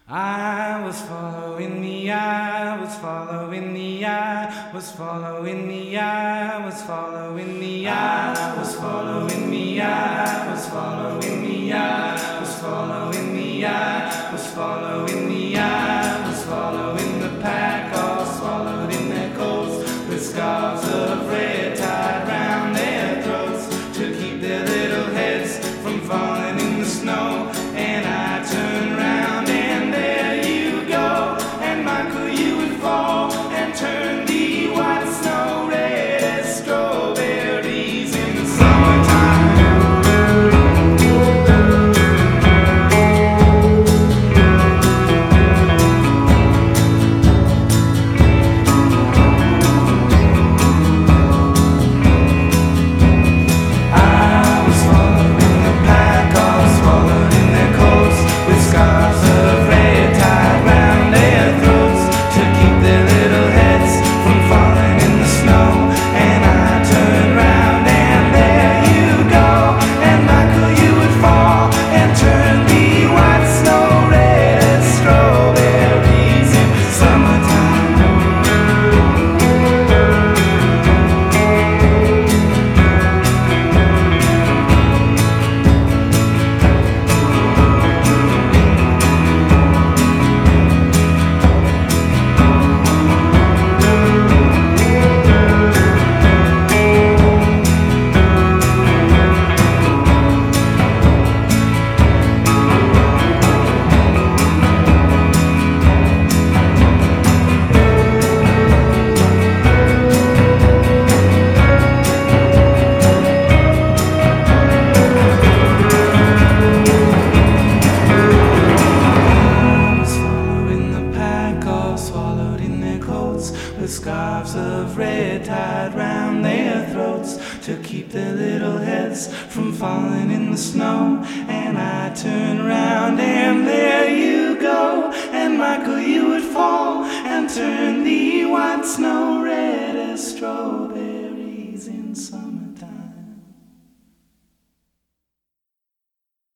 I was following the eye, was following the eye, was following the eye, was following the eye, was following the eye, was following the eye, was following the eye, was following the eye, was following the pack, all swallowed in their coats, with scarves of red tied round their throats to keep their little heads from falling in the snow. And I turned round and there you go, and Michael, you would fall and turn the white snow red as strawberries in the summertime. I was following the pack, all swallowed in their coats, with scarves of red tied round their throats to keep their little heads from falling in the snow. And I turned round and there you go, and Michael, you would fall and turn the white snow red as strawberries in summertime. Swallowed in their coats, with scarves of red tied round their throats to keep their little heads from falling in the snow. And I turned round and there you go, and Michael, you would fall and turn the white snow red.